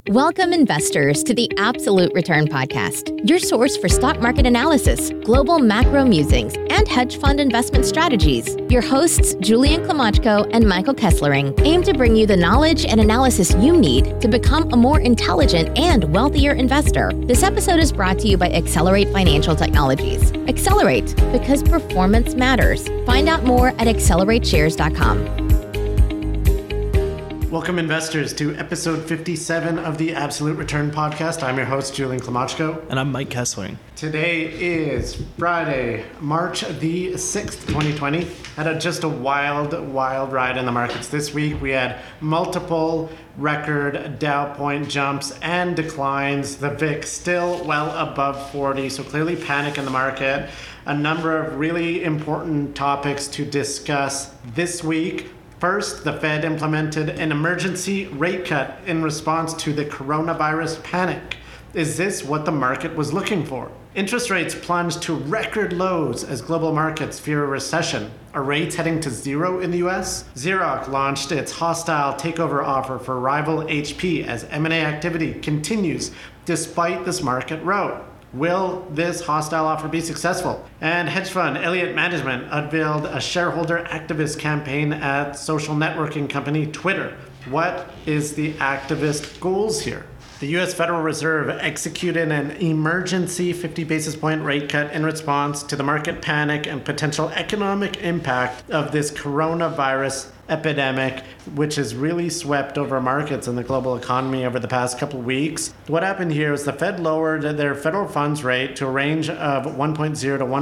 Welcome, investors, to the Absolute Return Podcast, your source for stock market analysis, global macro musings, and hedge fund investment strategies. Your hosts, Julian Klimachko and Michael Kesslering, aim to bring you the knowledge and analysis you need to become a more intelligent and wealthier investor. This episode is brought to you by Accelerate Financial Technologies. Accelerate, because performance matters. Find out more at accelerateshares.com. Welcome, investors, to episode 57 of the Absolute Return Podcast. I'm your host, Julian Klimachko. And I'm Mike Kesslering. Today is Friday, March the 6th, 2020. Had just a wild ride in the markets this week. We had multiple record Dow point jumps and declines. The VIX still well above 40, so clearly panic in the market. A number of really important topics to discuss this week. First, the Fed implemented an emergency rate cut in response to the coronavirus panic. Is this what the market was looking for? Interest rates plunged to record lows as global markets fear a recession. Are rates heading to zero in the US? Xerox launched its hostile takeover offer for rival HP as M&A activity continues despite this market rout. Will this hostile offer be successful? And hedge fund Elliott Management unveiled a shareholder activist campaign at social networking company Twitter. What is the activist goals here? The U.S. Federal Reserve executed an emergency 50 basis point rate cut in response to the market panic and potential economic impact of this coronavirus epidemic, which has really swept over markets and the global economy over the past couple of weeks. What happened here is the Fed lowered their federal funds rate to a range of 1.0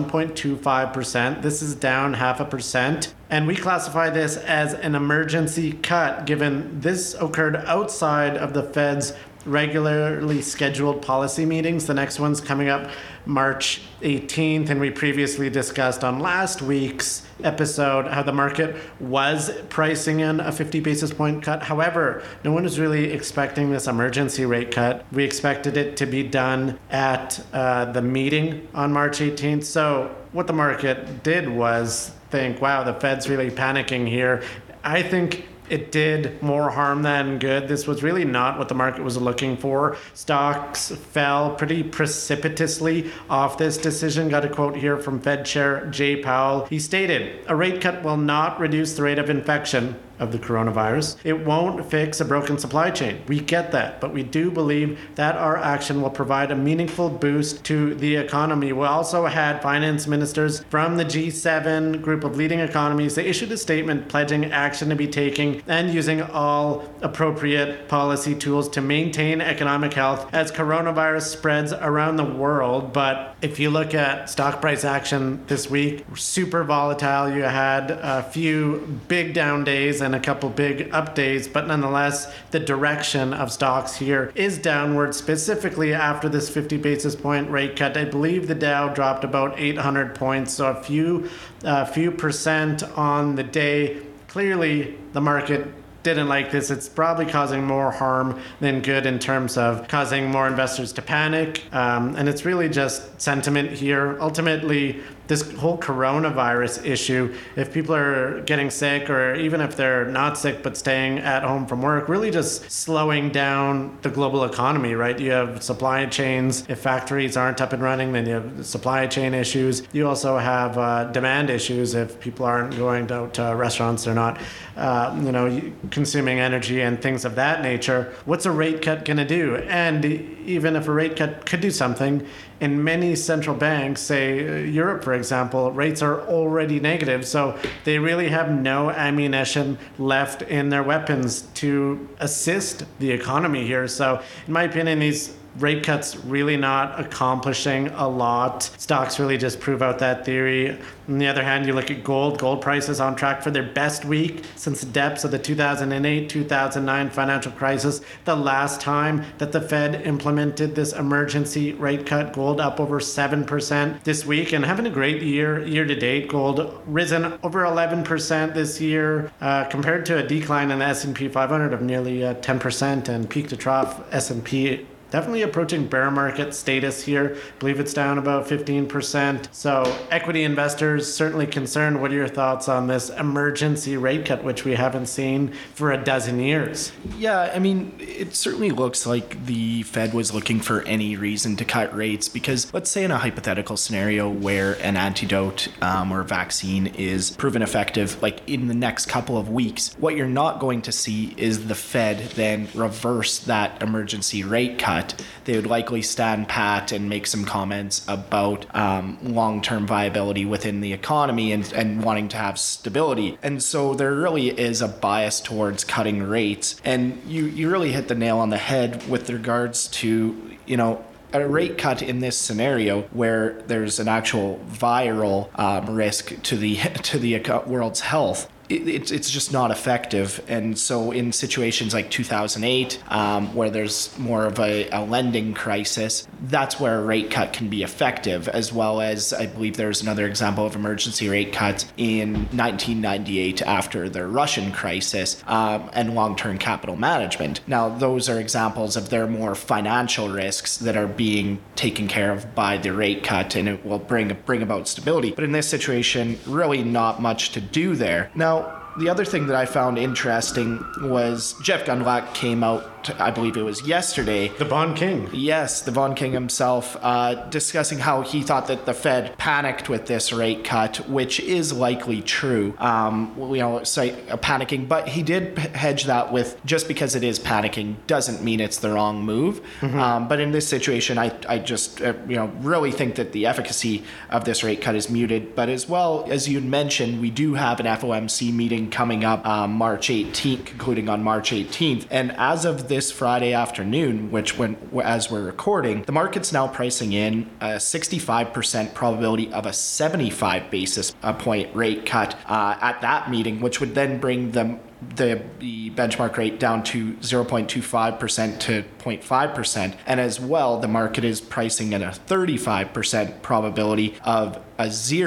to 1.25%. This is down 0.5%. And we classify this as an emergency cut, given this occurred outside of the Fed's regularly scheduled policy meetings. The next one's coming up March 18th, and we previously discussed on last week's episode how the market was pricing in a 50 basis point cut. However, no one was really expecting this emergency rate cut. We expected it to be done at the meeting on March 18th. So what the market did was think, wow, the Fed's really panicking here. I think it did more harm than good. This was really not what the market was looking for. Stocks fell pretty precipitously off this decision. Got a quote here from Fed Chair Jay Powell. He stated, "A rate cut will not reduce the rate of infection of the coronavirus. It won't fix a broken supply chain. We get that, but we do believe that our action will provide a meaningful boost to the economy." We also had finance ministers from the G7 group of leading economies. They issued a statement pledging action to be taken and using all appropriate policy tools to maintain economic health as coronavirus spreads around the world. But if you look at stock price action this week, super volatile. You had a few big down days and a couple big up days, but nonetheless, the direction of stocks here is downward, specifically after this 50 basis point rate cut. I believe the Dow dropped about 800 points, so a few percent on the day. Clearly, the market didn't like this. It's probably causing more harm than good in terms of causing more investors to panic. And it's really just sentiment here. Ultimately, this whole coronavirus issue, if people are getting sick or even if they're not sick but staying at home from work, really just slowing down the global economy, right? You have supply chains. If factories aren't up and running, then you have supply chain issues. You also have demand issues. If people aren't going out to restaurants, they're not consuming energy and things of that nature. What's a rate cut going to do? And even if a rate cut could do something, in many central banks, say Europe, for example, rates are already negative. So they really have no ammunition left in their weapons to assist the economy here. So in my opinion, these rate cuts really not accomplishing a lot. Stocks really just prove out that theory. On the other hand, you look at gold prices on track for their best week since the depths of the 2008-2009 financial crisis. The last time that the Fed implemented this emergency rate cut, gold up over 7% this week and having a great year to date. Gold risen over 11% this year compared to a decline in the S&P 500 of nearly 10% and peak to trough S&P definitely approaching bear market status here. I believe it's down about 15%. So equity investors certainly concerned. What are your thoughts on this emergency rate cut, which we haven't seen for a dozen years? Yeah, I mean, it certainly looks like the Fed was looking for any reason to cut rates because let's say in a hypothetical scenario where an antidote or vaccine is proven effective, like in the next couple of weeks, what you're not going to see is the Fed then reverse that emergency rate cut. They would likely stand pat and make some comments about long-term viability within the economy and wanting to have stability. And so there really is a bias towards cutting rates. And you really hit the nail on the head with regards to, a rate cut in this scenario where there's an actual viral risk to the world's health. It's just not effective. And so in situations like 2008, where there's more of a lending crisis, that's where a rate cut can be effective, as well as I believe there's another example of emergency rate cuts in 1998 after the Russian crisis and long-term capital management. Now, those are examples of their more financial risks that are being taken care of by the rate cut, and it will bring about stability. But in this situation, really not much to do there. Now, the other thing that I found interesting was Jeff Gundlach came out, I believe it was yesterday. The Bond King. Yes, the Bond King himself, discussing how he thought that the Fed panicked with this rate cut, which is likely true. Panicking, but he did hedge that with just because it is panicking doesn't mean it's the wrong move. Mm-hmm. But in this situation, I just really think that the efficacy of this rate cut is muted. But as well as you mentioned, we do have an FOMC meeting coming up March 18th, concluding on March 18th, and as of this Friday afternoon, as we're recording, the market's now pricing in a 65% probability of a 75 basis point rate cut at that meeting, which would then bring the benchmark rate down to 0.25% to 0.5%. And as well, the market is pricing in a 35% probability of a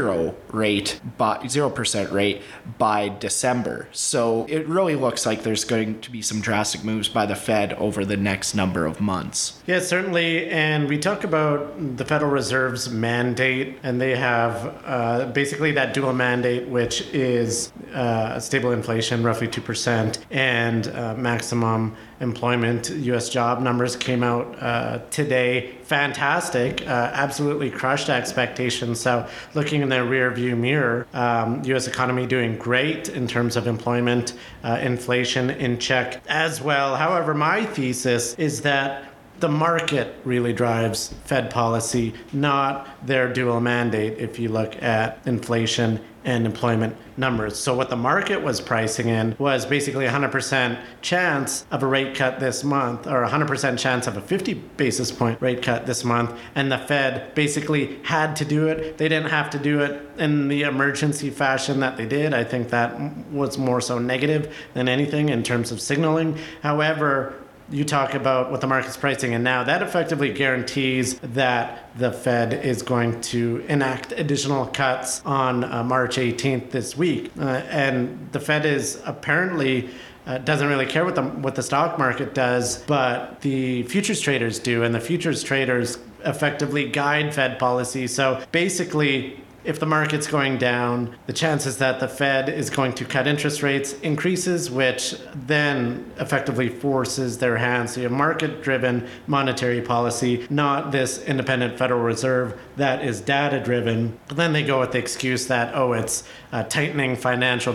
0% rate by December. So it really looks like there's going to be some drastic moves by the Fed over the next number of months. Yeah, certainly. And we talk about the Federal Reserve's mandate, and they have basically that dual mandate, which is stable inflation, roughly 2%, and maximum employment. U.S. job numbers came out today. Fantastic. Absolutely crushed expectations. So looking in the rear view mirror, U.S. economy doing great in terms of employment, inflation in check as well. However, my thesis is that the market really drives Fed policy, not their dual mandate if you look at inflation and employment numbers. So what the market was pricing in was basically 100% chance of a rate cut this month, or 100% chance of a 50 basis point rate cut this month. And the Fed basically had to do it. They didn't have to do it in the emergency fashion that they did. I think that was more so negative than anything in terms of signaling. However, you talk about what the market's pricing in now, that effectively guarantees that the Fed is going to enact additional cuts on March 18th this week. And the Fed is apparently doesn't really care what the stock market does, but the futures traders do, and the futures traders effectively guide Fed policy. So basically, if the market's going down, the chances that the Fed is going to cut interest rates increases, which then effectively forces their hand. So you have market-driven monetary policy, not this independent Federal Reserve that is data-driven. Then they go with the excuse that, it's tightening financial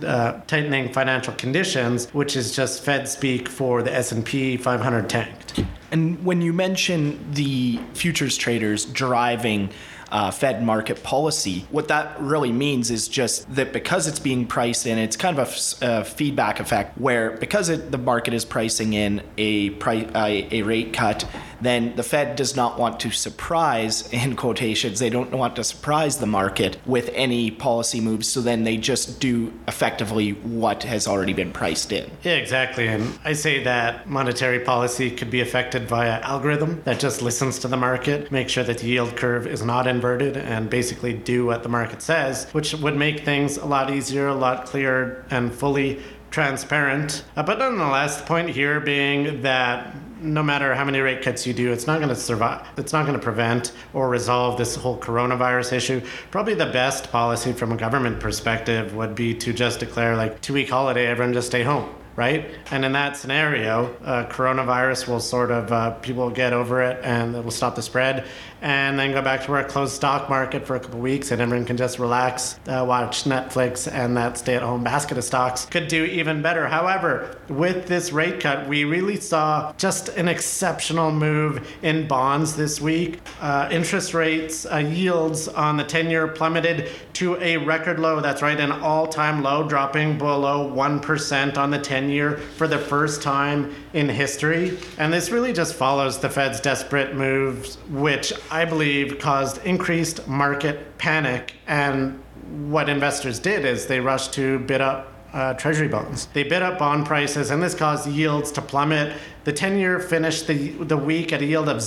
conditions, which is just Fed speak for the S&P 500 tanked. And when you mention the futures traders driving Fed market policy, what that really means is just that because it's being priced in, it's kind of a feedback effect where because the market is pricing in a rate cut, then the Fed does not want to surprise, in quotations, they don't want to surprise the market with any policy moves. So then they just do effectively what has already been priced in. Yeah, exactly. And I say that monetary policy could be affected via algorithm that just listens to the market, make sure that the yield curve is not inverted, and basically do what the market says, which would make things a lot easier, a lot clearer, and fully transparent. But nonetheless, the point here being that no matter how many rate cuts you do, it's not going to survive. It's not going to prevent or resolve this whole coronavirus issue. Probably the best policy from a government perspective would be to just declare like 2-week holiday, everyone just stay home. Right? And in that scenario, coronavirus will sort of, people will get over it and it will stop the spread and then go back to our closed stock market for a couple of weeks and everyone can just relax, watch Netflix, and that stay-at-home basket of stocks could do even better. However, with this rate cut, we really saw just an exceptional move in bonds this week. Interest rates, yields on the 10-year plummeted to a record low. That's right, an all-time low, dropping below 1% on the 10-year for the first time in history. And this really just follows the Fed's desperate moves, which I believe caused increased market panic. And what investors did is they rushed to bid up treasury bonds. They bid up bond prices, and this caused yields to plummet. The 10-year finished the week at a yield of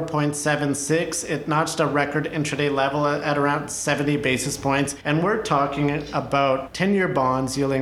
0.76. It notched a record intraday level at around 70 basis points. And we're talking about 10-year bonds yielding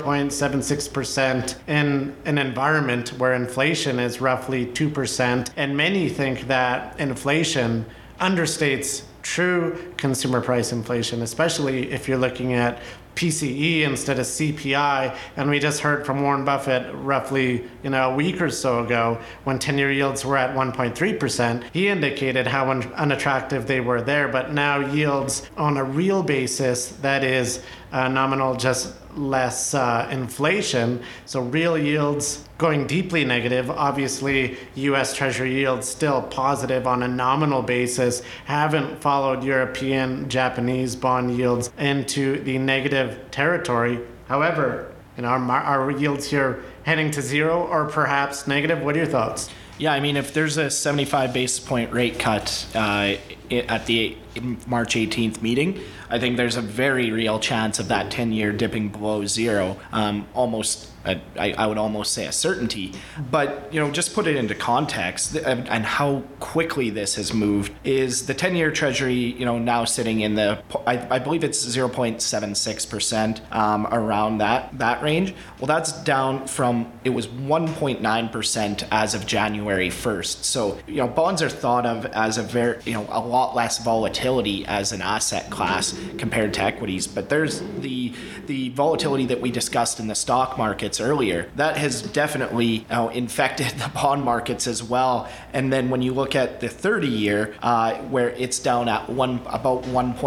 0.76% in an environment where inflation is roughly 2%. And many think that inflation understates true consumer price inflation, especially if you're looking at PCE instead of CPI. And we just heard from Warren Buffett roughly, a week or so ago when 10-year yields were at 1.3%. He indicated how unattractive they were there, but now yields on a real basis, that is nominal, just less inflation. So real yields going deeply negative. Obviously, U.S. Treasury yields still positive on a nominal basis, haven't followed European, Japanese bond yields into the negative territory. However, our yields here heading to zero or perhaps negative. What are your thoughts? Yeah, I mean, if there's a 75 basis point rate cut at the March 18th meeting, I think there's a very real chance of that 10-year dipping below zero, almost, I would almost say a certainty. But, just put it into context and how quickly this has moved is the 10-year Treasury, now sitting in the, I believe it's 0.76%, around that range. Well, that's down from, it was 1.9% as of January 1st. So, bonds are thought of as a lot less volatility as an asset class compared to equities. But there's the volatility that we discussed in the stock markets earlier. That has definitely infected the bond markets as well. And then when you look at the 30-year, where it's down at about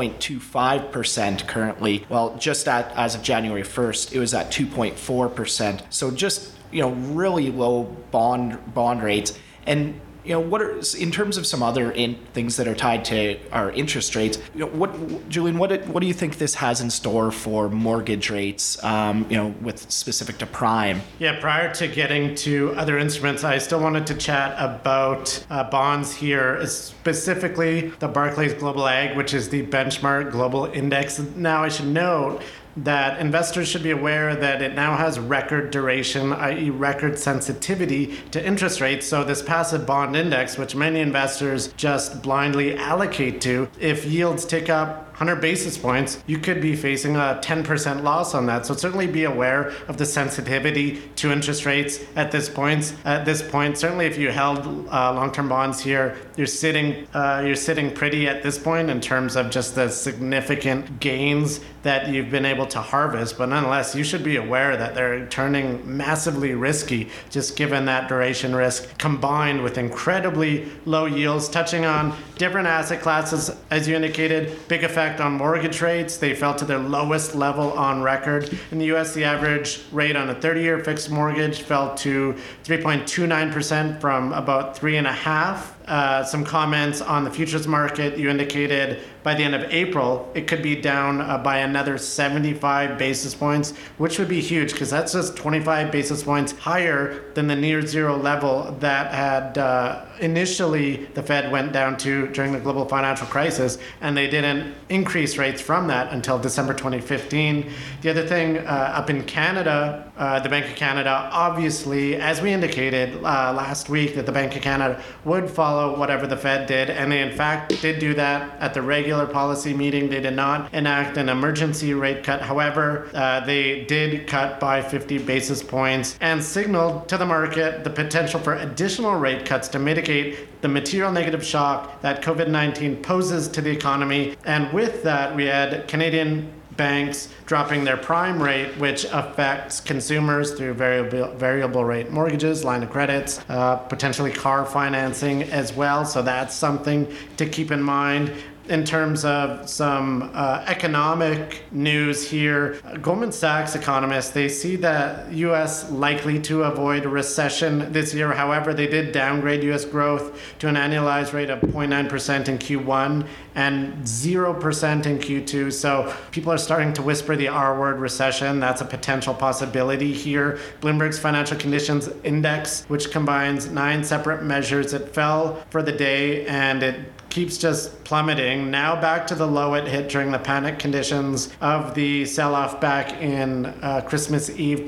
1.25% currently, well, just as of January 1st, it was at 2.4%. So just really low bond rates. And what are, in terms of some other things that are tied to our interest rates, Julian, what do you think this has in store for mortgage rates, with specific to prime? Yeah, prior to getting to other instruments, I still wanted to chat about bonds here, specifically the Barclays Global Ag, which is the benchmark global index. Now, I should note that investors should be aware that it now has record duration, i.e. record sensitivity to interest rates. So this passive bond index, which many investors just blindly allocate to, if yields tick up 100 basis points, you could be facing a 10% loss on that. So certainly be aware of the sensitivity to interest rates at this point. Certainly if you held long-term bonds here, you're sitting pretty at this point in terms of just the significant gains that you've been able to harvest. But nonetheless, you should be aware that they're turning massively risky, just given that duration risk combined with incredibly low yields, touching on different asset classes. As you indicated, big effect on mortgage rates. They fell to their lowest level on record. In the U.S., the average rate on a 30-year fixed mortgage fell to 3.29% from about 3.5%. Some comments on the futures market. You indicated by the end of April, it could be down by another 75 basis points, which would be huge because that's just 25 basis points higher than the near zero level that had initially the Fed went down to during the global financial crisis, and they didn't increase rates from that until December 2015. The other thing, up in Canada, the Bank of Canada, obviously, as we indicated last week, that the Bank of Canada would follow whatever the Fed did, and they in fact did do that at the regular policy meeting. They did not enact an emergency rate cut. However, they did cut by 50 basis points and signaled to the market the potential for additional rate cuts to mitigate the material negative shock that COVID-19 poses to the economy. And with that, we had Canadian banks dropping their prime rate, which affects consumers through variable rate mortgages, line of credits, potentially car financing as well. So that's something to keep in mind. In terms of some economic news here, Goldman Sachs economists, they see that U.S. likely to avoid a recession this year. However, they did downgrade U.S. growth to an annualized rate of 0.9% in Q1 and 0% in Q2. So people are starting to whisper the R word, recession. That's a potential possibility here. Bloomberg's Financial Conditions Index, which combines 9 separate measures, it fell for the day and it keeps just plummeting. Now back to the low it hit during the panic conditions of the sell-off back in Christmas Eve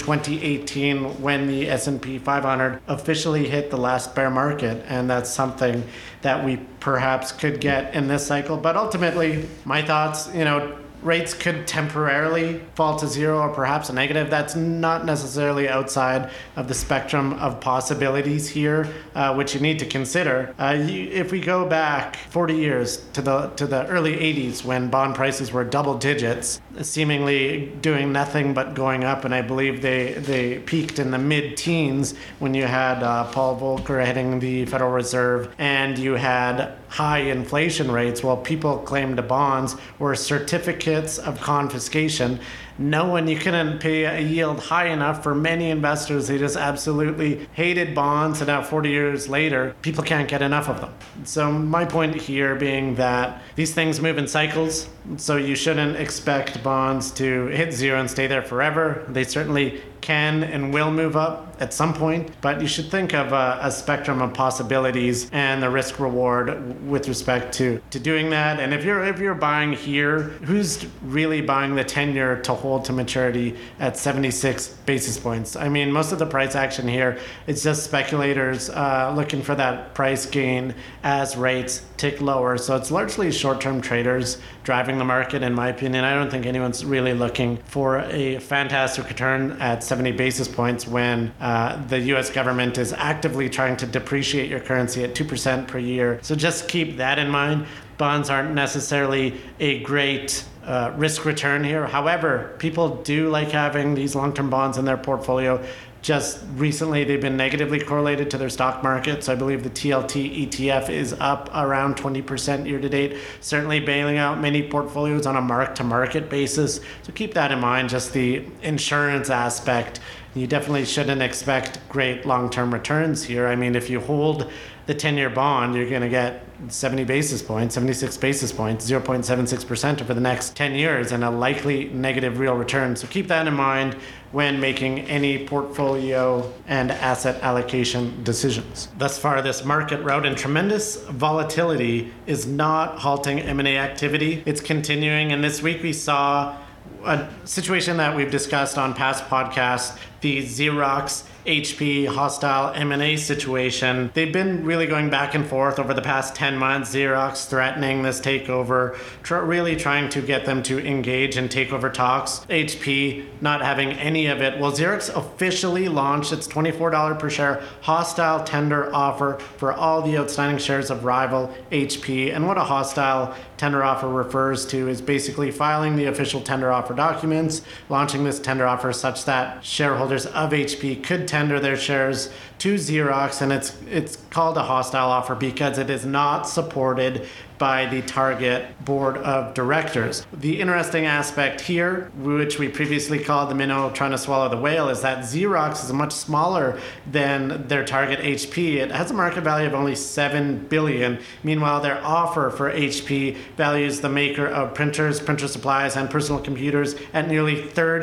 2018 when the S&P 500 officially hit the last bear market. And that's something that we perhaps could get in this cycle. But ultimately, my thoughts, rates could temporarily fall to zero or perhaps a negative. That's not necessarily outside of the spectrum of possibilities here, which you need to consider. If we go back 40 years to the early 80s when bond prices were double digits, seemingly doing nothing but going up, and I believe they peaked in the mid-teens when you had Paul Volcker heading the Federal Reserve and you had high inflation rates. Well, people claimed the bonds were certificates of confiscation. You couldn't pay a yield high enough for many investors. They just absolutely hated bonds, and now 40 years later, people can't get enough of them. So my point here being that these things move in cycles, so you shouldn't expect bonds to hit zero and stay there forever. They certainly can and will move up at some point, but you should think of a spectrum of possibilities and the risk reward with respect to doing that. And if you're buying here, who's really buying the 10-year to hold to maturity at 76 basis points? I mean, most of the price action here is just speculators looking for that price gain as rates tick lower. So it's largely short-term traders driving the market, in my opinion. I don't think anyone's really looking for a fantastic return at 70 basis points when the U.S. government is actively trying to depreciate your currency at 2% per year. So just keep that in mind. Bonds aren't necessarily a great risk return here. However, people do like having these long-term bonds in their portfolio. Just recently, they've been negatively correlated to their stock market. So I believe the TLT ETF is up around 20% year to date, certainly bailing out many portfolios on a mark-to-market basis. So keep that in mind, just the insurance aspect. You definitely shouldn't expect great long-term returns here. I mean, if you hold the 10-year bond, you're going to get 70 basis points, 76 basis points, 0.76% over the next 10 years, and a likely negative real return. So keep that in mind when making any portfolio and asset allocation decisions. Thus far, this market rout and tremendous volatility is not halting M&A activity. It's continuing, and this week we saw a situation that we've discussed on past podcasts, the Xerox HP hostile M&A situation. They've been really going back and forth over the past 10 months. Xerox threatening this takeover, really trying to get them to engage in takeover talks. HP not having any of it. Well, Xerox officially launched its $24 per share hostile tender offer for all the outstanding shares of rival HP. And what a hostile tender offer refers to is basically filing the official tender offer documents, launching this tender offer such that shareholders of HP could tender their shares to Xerox, and it's called a hostile offer because it is not supported by the target board of directors. The interesting aspect here, which we previously called the minnow trying to swallow the whale, is that Xerox is much smaller than their target HP. It has a market value of only $7 billion. Meanwhile, their offer for HP values the maker of printers, printer supplies, and personal computers at nearly $30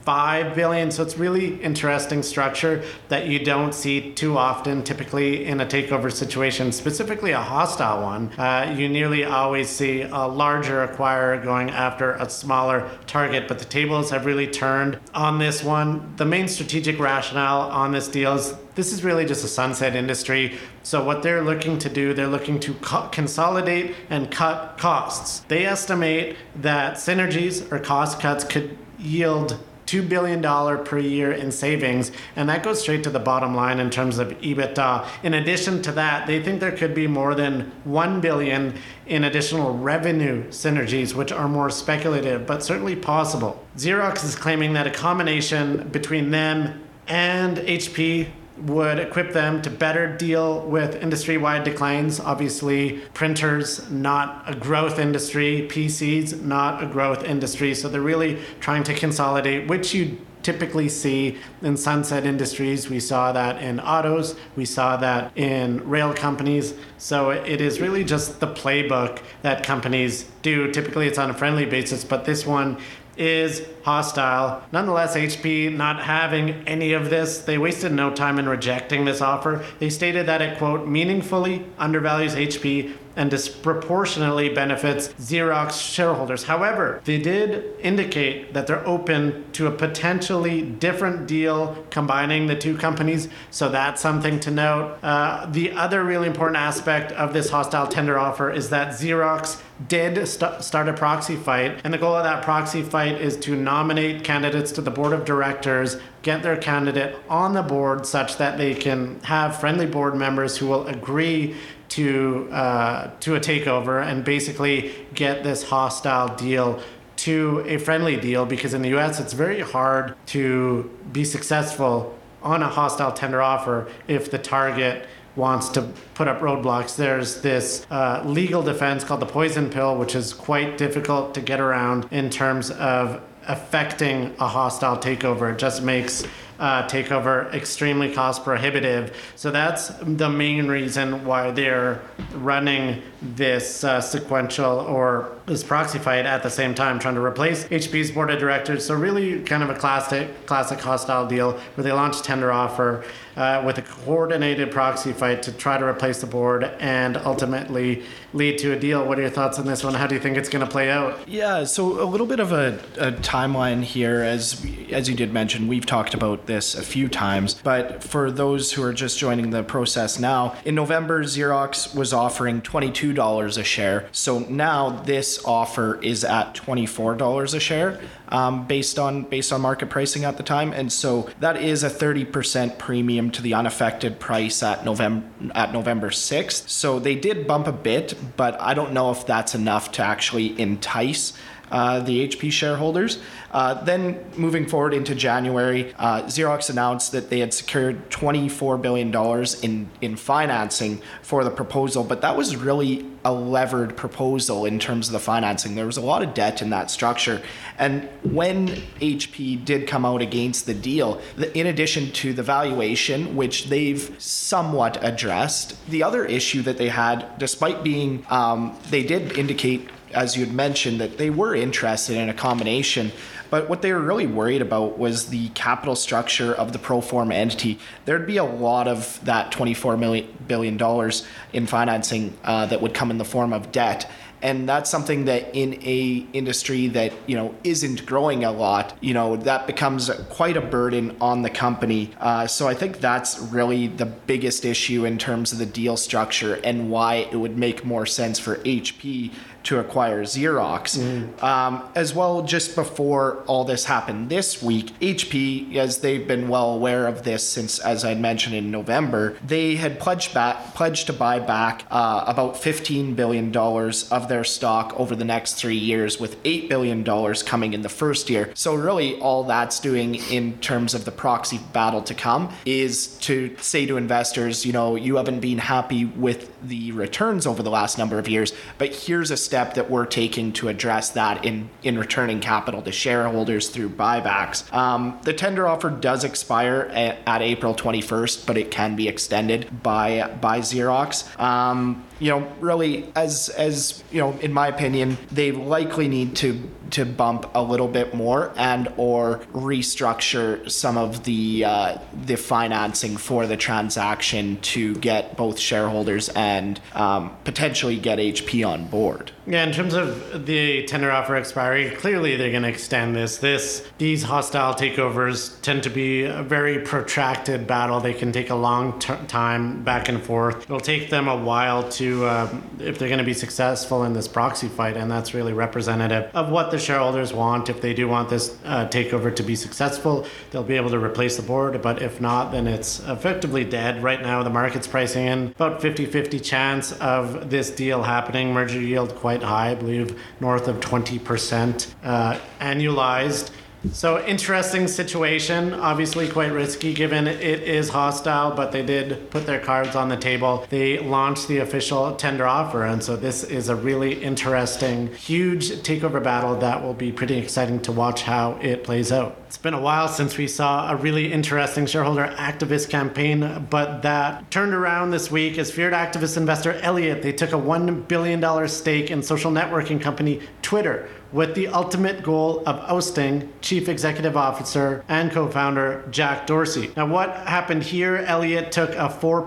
$5 billion. So it's really interesting structure that you don't see too often, typically in a takeover situation, specifically a hostile one. You nearly always see a larger acquirer going after a smaller target, but the tables have really turned on this one. The main strategic rationale on this deal is this is really just a sunset industry. So what they're looking to do, they're looking to consolidate and cut costs. They estimate that synergies or cost cuts could yield $2 billion per year in savings, and that goes straight to the bottom line in terms of EBITDA. In addition to that, they think there could be more than $1 billion in additional revenue synergies, which are more speculative, but certainly possible. Xerox is claiming that a combination between them and HP would equip them to better deal with industry-wide declines. Obviously, printers, not a growth industry. PCs, not a growth industry. So they're really trying to consolidate, which you typically see in sunset industries. We saw that in autos. We saw that in rail companies. So it is really just the playbook that companies do. Typically, it's on a friendly basis, but this one is hostile. Nonetheless, HP not having any of this, they wasted no time in rejecting this offer. They stated that it, quote, meaningfully undervalues HP and disproportionately benefits Xerox shareholders. However, they did indicate that they're open to a potentially different deal combining the two companies, so that's something to note. The other really important aspect of this hostile tender offer is that Xerox did start a proxy fight, and the goal of that proxy fight is to nominate candidates to the board of directors, get their candidate on the board such that they can have friendly board members who will agree to a takeover and basically get this hostile deal to a friendly deal, because in the US it's very hard to be successful on a hostile tender offer if the target wants to put up roadblocks. There's this legal defense called the poison pill, which is quite difficult to get around in terms of affecting a hostile takeover. It just makes takeover extremely cost prohibitive. So that's the main reason why they're running this sequential or this proxy fight at the same time, trying to replace HP's board of directors. So really kind of a classic hostile deal where they launch a tender offer with a coordinated proxy fight to try to replace the board and ultimately lead to a deal. What are your thoughts on this one? How do you think it's going to play out? Yeah, so a little bit of a timeline here. As you did mention, we've talked about this a few times, but for those who are just joining the process now, in November, Xerox was offering $22 a share. So now this offer is at $24 a share, based on market pricing at the time, and so that is a 30% premium to the unaffected price at November 6th. So they did bump a bit, but I don't know if that's enough to actually entice the HP shareholders. Then moving forward into January, Xerox announced that they had secured $24 billion in financing for the proposal, but that was really a levered proposal in terms of the financing. There was a lot of debt in that structure. And when HP did come out against the deal, in addition to the valuation, which they've somewhat addressed, the other issue that they had, despite being, they did indicate, as you had mentioned, that they were interested in a combination, but what they were really worried about was the capital structure of the pro forma entity. There'd be a lot of that $24 billion in financing that would come in the form of debt. And that's something that in a industry that, isn't growing a lot, that becomes quite a burden on the company. So I think that's really the biggest issue in terms of the deal structure and why it would make more sense for HP to acquire Xerox. As well, just before all this happened this week, HP, as they've been well aware of this since, as I mentioned, in November, they had pledged to buy back about $15 billion of their stock over the next 3 years, with $8 billion coming in the first year. So really all that's doing in terms of the proxy battle to come is to say to investors, you haven't been happy with the returns over the last number of years, but here's a step that we're taking to address that in returning capital to shareholders. shareholders through buybacks. The tender offer does expire at April 21st, but it can be extended by Xerox. Really, as in my opinion, they likely need to bump a little bit more and or restructure some of the financing for the transaction to get both shareholders and potentially get HP on board. Yeah, in terms of the tender offer expiry, clearly they're going to extend this. These hostile takeovers tend to be a very protracted battle. They can take a long time back and forth. It'll take them a while to, if they're going to be successful in this proxy fight, and that's really representative of what the shareholders want. If they do want this takeover to be successful, they'll be able to replace the board, but if not, then it's effectively dead. Right now, the market's pricing in about 50-50 chance of this deal happening. Merger yield quite high, I believe north of 20% annualized. So interesting situation, obviously quite risky given it is hostile, but they did put their cards on the table. They launched the official tender offer, and so this is a really interesting, huge takeover battle that will be pretty exciting to watch how it plays out. It's been a while since we saw a really interesting shareholder activist campaign, but that turned around this week as feared activist investor Elliott. They took a $1 billion stake in social networking company Twitter, with the ultimate goal of ousting Chief Executive Officer and co-founder Jack Dorsey. Now, what happened here? Elliott took a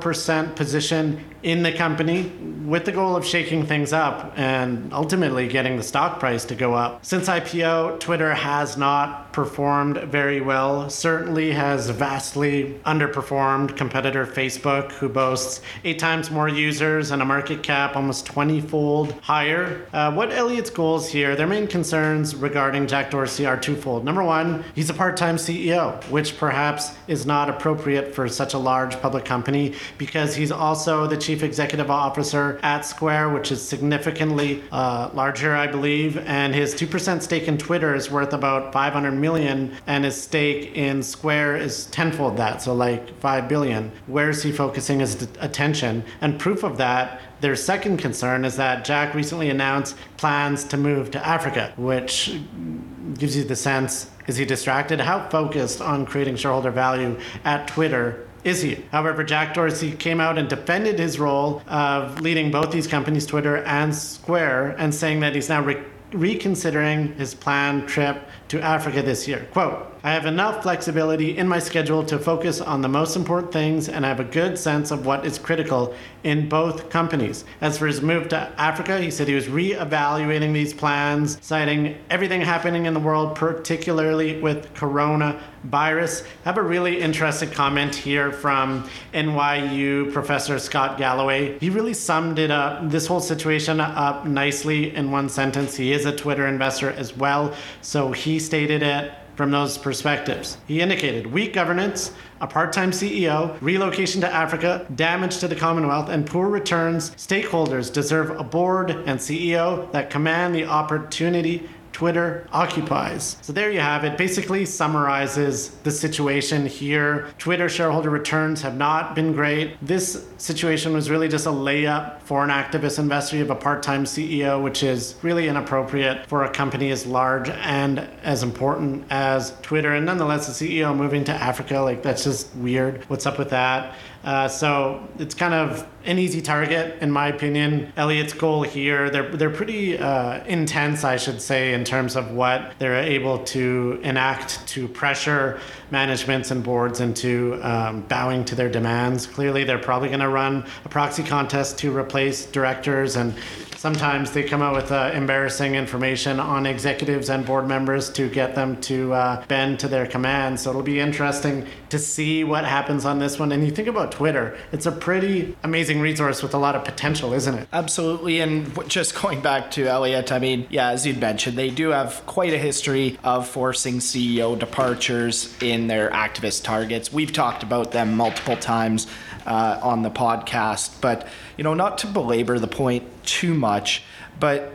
4% position in the company with the goal of shaking things up and ultimately getting the stock price to go up. Since IPO, Twitter has not performed very well, certainly has vastly underperformed competitor Facebook, who boasts 8 times more users and a market cap almost 20-fold higher. What Elliott's goals here, their main concerns regarding Jack Dorsey are twofold. Number one, he's a part-time CEO, which perhaps is not appropriate for such a large public company because he's also the chief executive officer at Square, which is significantly larger, I believe, and his 2% stake in Twitter is worth about $500 million, and his stake in Square is tenfold that, so like $5 billion. Where is he focusing his attention? And proof of that, their second concern is that Jack recently announced plans to move to Africa, which gives you the sense, is he distracted? How focused on creating shareholder value at Twitter is he? However, Jack Dorsey came out and defended his role of leading both these companies, Twitter and Square, and saying that he's now reconsidering his planned trip to Africa this year. Quote, "I have enough flexibility in my schedule to focus on the most important things, and I have a good sense of what is critical in both companies." As for his move to Africa, he said he was re-evaluating these plans, citing everything happening in the world, particularly with coronavirus. I have a really interesting comment here from NYU professor Scott Galloway. He really summed it up, this whole situation up nicely in one sentence. He is a Twitter investor as well, so he stated it from those perspectives. He indicated weak governance, a part-time CEO, relocation to Africa, damage to the Commonwealth, and poor returns. Stakeholders deserve a board and CEO that command the opportunity Twitter occupies. So there you have it. Basically summarizes the situation here. Twitter shareholder returns have not been great. This situation was really just a layup for an activist investor. You have a part-time CEO, which is really inappropriate for a company as large and as important as Twitter. And nonetheless, the CEO moving to Africa, like that's just weird. What's up with that? So it's kind of an easy target, in my opinion. Elliott's goal here, they're pretty intense, I should say, in terms of what they're able to enact to pressure managements and boards into bowing to their demands. Clearly, they're probably going to run a proxy contest to replace directors, and sometimes they come out with embarrassing information on executives and board members to get them to bend to their commands. So it'll be interesting to see what happens on this one. And you think about Twitter, it's a pretty amazing resource with a lot of potential, isn't it? Absolutely. And just going back to Elliott, I mean, yeah, as you'd mentioned, they do have quite a history of forcing CEO departures in their activist targets. We've talked about them multiple times on the podcast, but, not to belabor the point too much, but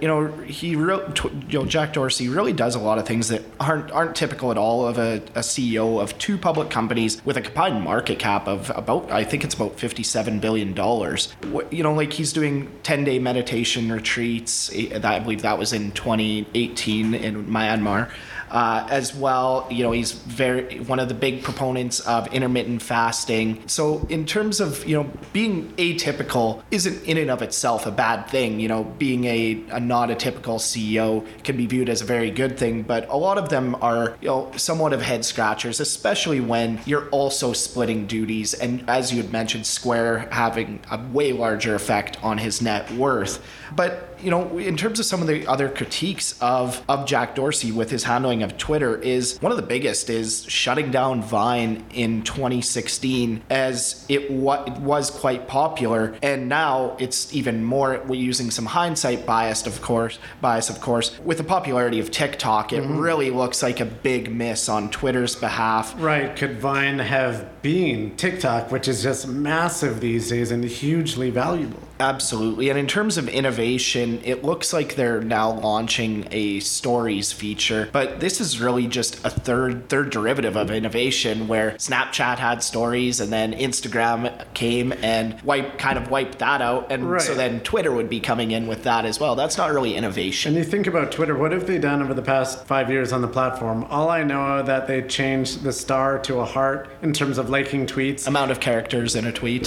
Jack Dorsey really does a lot of things that aren't typical at all of a CEO of 2 public companies with a combined market cap of about $57 billion. Like he's doing 10-day meditation retreats. I believe that was in 2018 in Myanmar. as well. He's one of the big proponents of intermittent fasting. So in terms of, being atypical isn't in and of itself a bad thing. Being a not a typical CEO can be viewed as a very good thing, but a lot of them are, somewhat of head scratchers, especially when you're also splitting duties. And as you had mentioned, Square having a way larger effect on his net worth. But, in terms of some of the other critiques of Jack Dorsey with his handling of Twitter, is one of the biggest is shutting down Vine in 2016, as it was quite popular. And now it's even more, we're using some hindsight bias, of course, with the popularity of TikTok. It really looks like a big miss on Twitter's behalf. Right. Could Vine have been TikTok, which is just massive these days and hugely valuable? Absolutely. And in terms of innovation, it looks like they're now launching a stories feature, but this is really just a third derivative of innovation, where Snapchat had stories and then Instagram came and wiped that out. And so then Twitter would be coming in with that as well. That's not really innovation. And you think about Twitter, what have they done over the past 5 years on the platform? All I know that they changed the star to a heart in terms of liking tweets. Amount of characters in a tweet.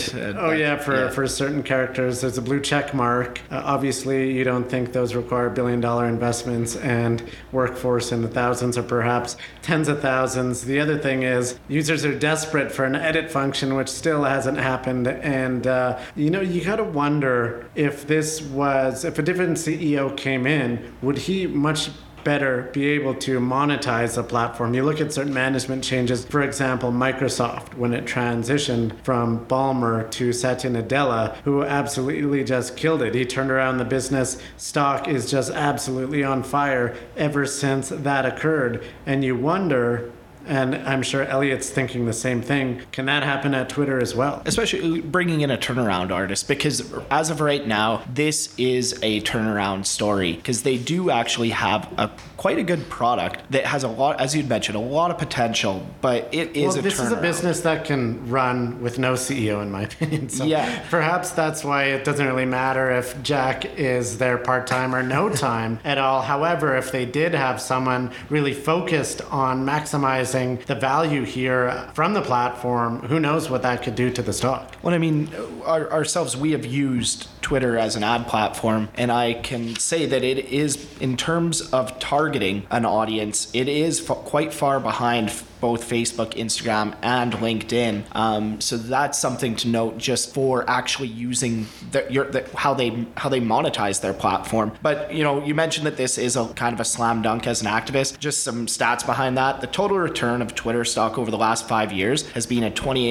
For certain characters. There's a blue check mark. Obviously, you don't think those require billion-dollar investments and workforce in the thousands or perhaps tens of thousands. The other thing is users are desperate for an edit function, which still hasn't happened. And, you got to wonder if if a different CEO came in, would he much better be able to monetize the platform? You look at certain management changes, for example, Microsoft, when it transitioned from Ballmer to Satya Nadella, who absolutely just killed it. He turned around the business. Stock is just absolutely on fire ever since that occurred. And you wonder, and I'm sure Elliot's thinking the same thing, can that happen at Twitter as well? Especially bringing in a turnaround artist, because as of right now, this is a turnaround story, because they do actually have quite a good product that has a lot, as you'd mentioned, a lot of potential, but it is this is a business that can run with no CEO, in my opinion. So perhaps that's why it doesn't really matter if Jack is there part-time or no time at all. However, if they did have someone really focused on maximizing the value here from the platform, who knows what that could do to the stock. Well, I mean, ourselves, we have used Twitter as an ad platform, and I can say that it is, in terms of targeting an audience, it is quite far behind both Facebook, Instagram, and LinkedIn. So that's something to note, just for actually using how they monetize their platform. But you mentioned that this is a kind of a slam dunk as an activist. Just some stats behind that: the total return of Twitter stock over the last 5 years has been a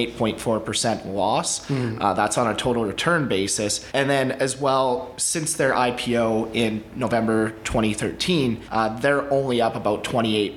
28.4% loss. That's on a total return basis. And then as well, since their IPO in November 2013, they're only up about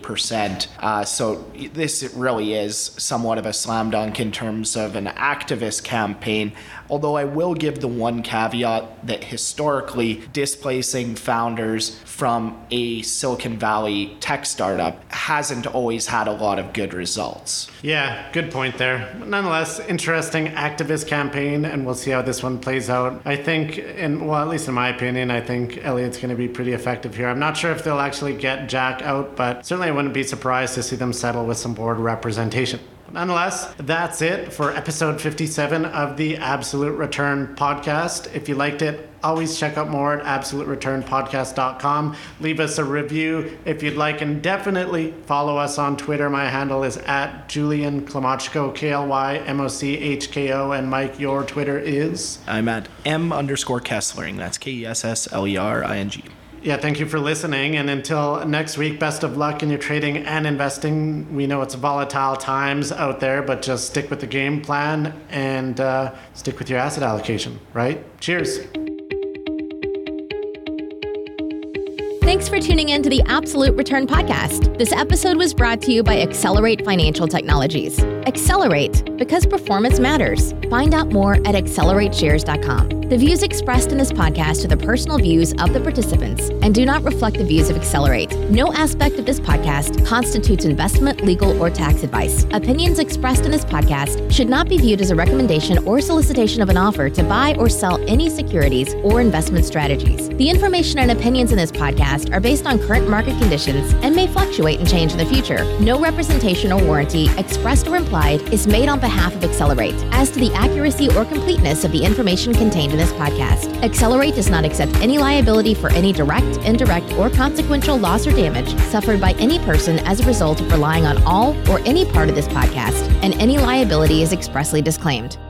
28%. So this really is somewhat of a slam dunk in terms of an activist campaign. Although I will give the one caveat that historically, displacing founders from a Silicon Valley tech startup hasn't always had a lot of good results. Yeah, good point there. But nonetheless, interesting activist campaign, and we'll see how this one plays out. I think, at least in my opinion, I think Elliot's going to be pretty effective here. I'm not sure if they'll actually get Jack out, but certainly I wouldn't be surprised to see them settle with some board representation. Nonetheless, that's it for episode 57 of the Absolute Return Podcast. If you liked it, always check out more at absolutereturnpodcast.com. Leave us a review if you'd like, and definitely follow us on Twitter. My handle is at Julian Klymochko, KLYMOCHKO, and Mike, your Twitter is? I'm at M_Kesslering. That's KESSLERING. Yeah, thank you for listening. And until next week, best of luck in your trading and investing. We know it's volatile times out there, but just stick with the game plan and stick with your asset allocation, right? Cheers. Thanks for tuning in to the Absolute Return Podcast. This episode was brought to you by Accelerate Financial Technologies. Accelerate, because performance matters. Find out more at accelerateshares.com. The views expressed in this podcast are the personal views of the participants and do not reflect the views of Accelerate. No aspect of this podcast constitutes investment, legal, or tax advice. Opinions expressed in this podcast should not be viewed as a recommendation or solicitation of an offer to buy or sell any securities or investment strategies. The information and opinions in this podcast are based on current market conditions and may fluctuate and change in the future. No representation or warranty, expressed or implied, is made on behalf of Accelerate as to the accuracy or completeness of the information contained in this podcast. Accelerate does not accept any liability for any direct, indirect, or consequential loss or damage suffered by any person as a result of relying on all or any part of this podcast, and any liability is expressly disclaimed.